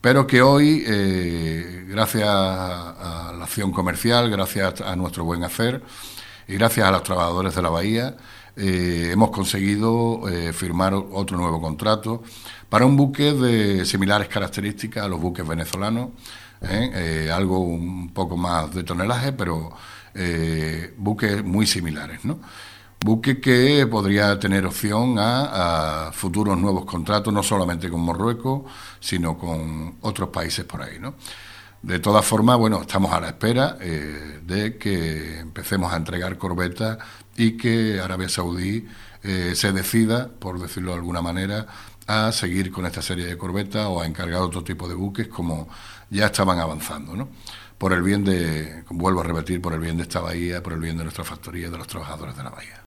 pero que hoy, gracias a la acción comercial, gracias a nuestro buen hacer y gracias a los trabajadores de la bahía, hemos conseguido firmar otro nuevo contrato para un buque de similares características a los buques venezolanos, algo un poco más de tonelaje, pero buques muy similares, ¿no? Buque que podría tener opción a futuros nuevos contratos, no solamente con Marruecos, sino con otros países por ahí, ¿no? De todas formas, bueno, estamos a la espera de que empecemos a entregar corbetas y que Arabia Saudí se decida, por decirlo de alguna manera, a seguir con esta serie de corbetas o a encargar otro tipo de buques como ya estaban avanzando, ¿no? Por el bien de, vuelvo a repetir, por el bien de esta bahía, por el bien de nuestra factoría y de los trabajadores de la bahía.